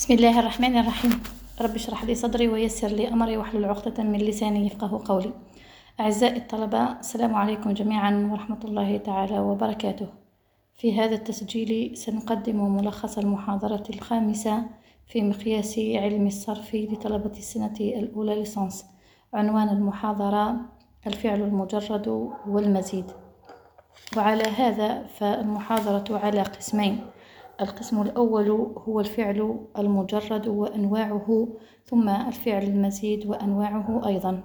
بسم الله الرحمن الرحيم. رب اشرح لي صدري ويسر لي أمري واحلل عقدة من لساني يفقه قولي. أعزائي الطلبة، السلام عليكم جميعا ورحمة الله تعالى وبركاته. في هذا التسجيل سنقدم ملخص المحاضرة الخامسة في مقياس علم الصرف لطلبة السنة الأولى ليسانس. عنوان المحاضرة الفعل المجرد والمزيد. وعلى هذا فالمحاضرة على قسمين: القسم الأول هو الفعل المجرد وأنواعه، ثم الفعل المزيد وأنواعه أيضا.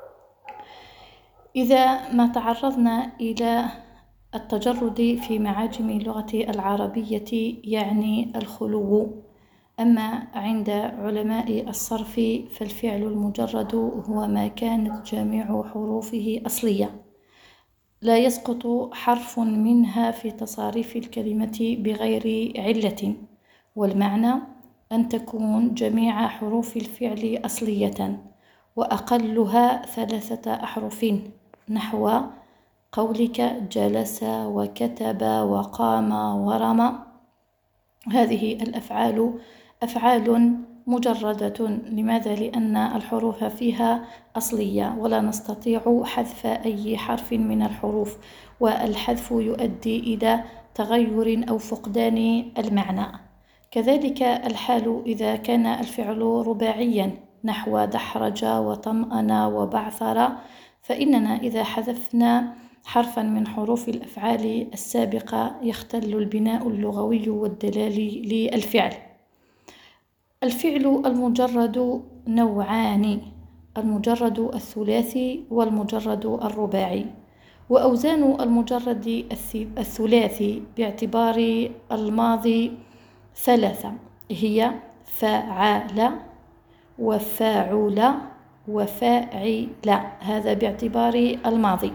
إذا ما تعرضنا إلى التجرد في معاجم اللغة العربية يعني الخلو. أما عند علماء الصرف فالفعل المجرد هو ما كانت جميع حروفه أصلية، لا يسقط حرف منها في تصاريف الكلمة بغير علة، والمعنى أن تكون جميع حروف الفعل أصلية وأقلها 3 أحرف، نحو قولك جلس وكتب وقام ورمى. هذه الأفعال أفعال مجردة. لماذا؟ لأن الحروف فيها أصلية ولا نستطيع حذف أي حرف من الحروف، والحذف يؤدي إلى تغير أو فقدان المعنى. كذلك الحال إذا كان الفعل رباعيا نحو دحرج وطمأن وبعثر، فإننا إذا حذفنا حرفا من حروف الأفعال السابقة يختل البناء اللغوي والدلالي للفعل. الفعل المجرد نوعان: المجرد الثلاثي والمجرد الرباعي. وأوزان المجرد الثلاثي باعتبار الماضي 3، هي فعل وفاعل وفاعل، هذا باعتبار الماضي.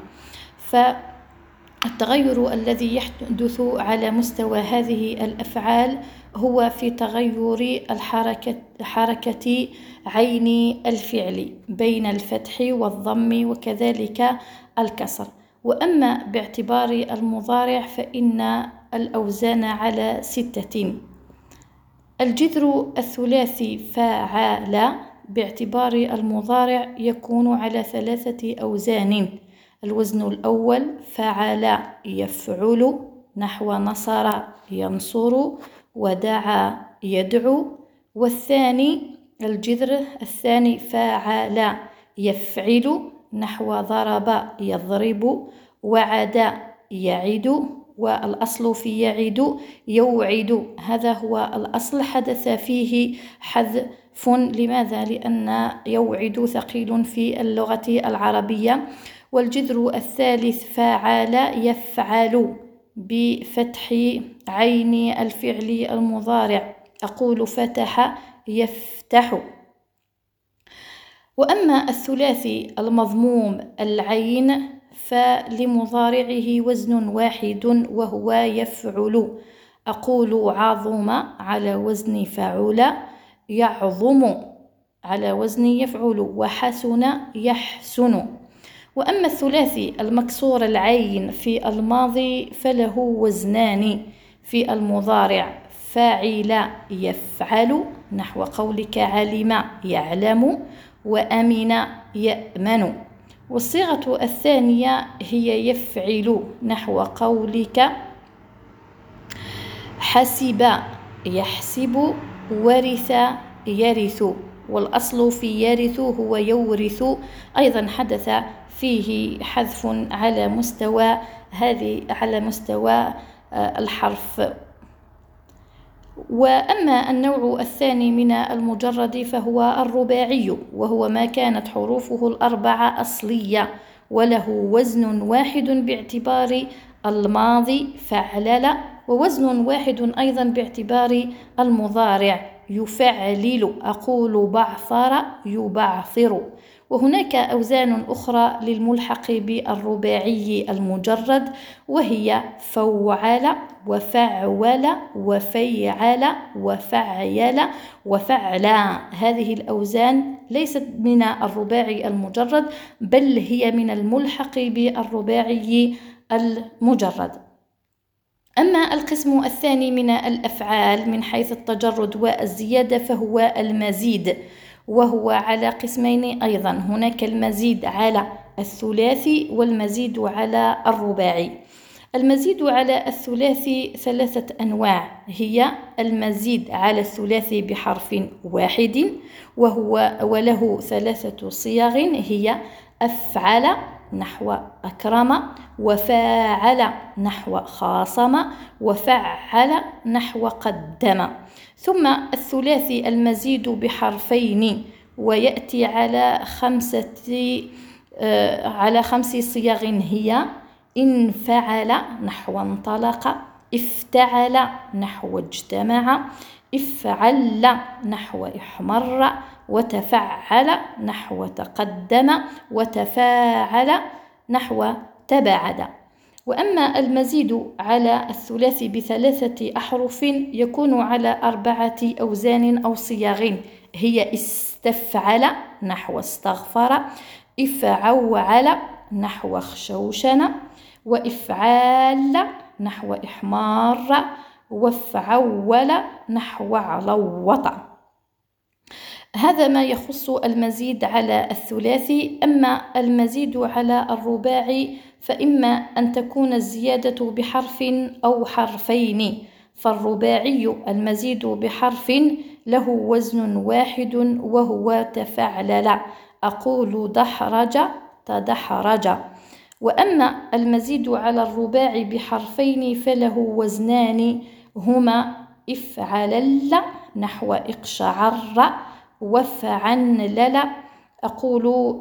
فالتغير الذي يحدث على مستوى هذه الأفعال هو في تغير حركة عين الفعل بين الفتح والضم وكذلك الكسر. وأما باعتبار المضارع فإن الأوزان على 6: الجذر الثلاثي فاعل باعتبار المضارع يكون على 3 أوزان: الوزن الأول فعل يفعل نحو نصر ينصر ودعا يدعو. والثاني الجذر الثاني فعل يفعل نحو ضرب يضرب وعد يعد، والأصل في يعد يوعد، هذا هو الأصل، حدث فيه حذف. لماذا؟ لأن يوعد ثقيل في اللغة العربية. والجذر الثالث فعل يفعل بفتح عين الفعل المضارع، أقول فتح يفتح. وأما الثلاثي المضموم العين فلمضارعه وزن واحد وهو يفعل، أقول عظم على وزن فعل، يعظم على وزن يفعل، وحسن يحسن. وأما الثلاثي المكسور العين في الماضي فله وزنان في المضارع: فاعل يفعل نحو قولك علم يعلم وأمن يأمن. والصيغة الثانية هي يفعل نحو قولك حسب يحسب ورث يرث، والأصل في يرث هو يورث، أيضا حدث فيه حذف على مستوى الحرف. وأما النوع الثاني من المجرد فهو الرباعي، وهو ما كانت حروفه 4 أصلية وله وزن واحد باعتبار الماضي فعلل، ووزن واحد أيضا باعتبار المضارع يفعلل، أقول بعثر يبعثر. وهناك أوزان أخرى للملحق بالرباعي المجرد، وهي فوعل وفعول وفيعل وفعيل وفعلا. هذه الأوزان ليست من الرباعي المجرد، بل هي من الملحق بالرباعي المجرد. أما القسم الثاني من الأفعال من حيث التجرد والزيادة فهو المزيد، وهو على قسمين أيضا. هناك المزيد على الثلاثي والمزيد على الرباعي. المزيد على الثلاثي ثلاثة أنواع، هي المزيد على الثلاثي بحرف واحد وله ثلاثة صيغ، هي أفعل نحو أكرم، وفاعل نحو خاصم، وفعل نحو قدم. ثم الثلاثي المزيد بحرفين ويأتي على خمس صيغ، هي انفعل نحو انطلق، افتعل نحو اجتمع، افعل نحو احمر، وتفعل نحو تقدم، وتفاعل نحو تباعد. وأما المزيد على الثلاثي بثلاثة أحرف يكون على 4 أوزان أو صياغ، هي استفعل نحو استغفر، افعوعل نحو خشوشن، وإفعال نحو إحمار، وافعول نحو علوط. هذا ما يخص المزيد على الثلاثي. أما المزيد على الرباعي فإما أن تكون الزيادة بحرف أو حرفين، فالرباعي المزيد بحرف له وزن واحد وهو تفعلل، أقول دحرج تدحرج. وأما المزيد على الرباعي بحرفين فله وزنان، هما افعلل نحو اقشعر، وفعنلل، أقول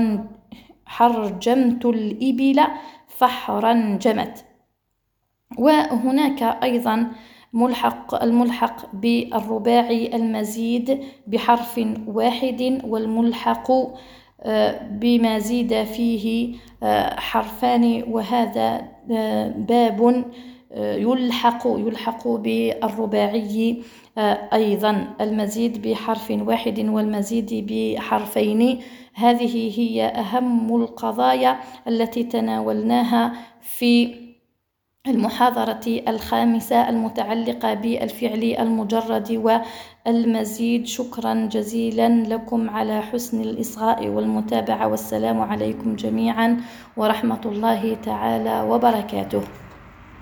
حرجمت الإبل فحرنجمت. وهناك أيضا الملحق بالرباعي المزيد بحرف واحد، والملحق بما زيد فيه حرفان، وهذا باب يلحق بالرباعي أيضا، المزيد بحرف واحد والمزيد بحرفين. هذه هي أهم القضايا التي تناولناها في المحاضرة الخامسة المتعلقة بالفعل المجرد والمزيد. شكرا جزيلا لكم على حسن الإصغاء والمتابعة، والسلام عليكم جميعا ورحمة الله تعالى وبركاته.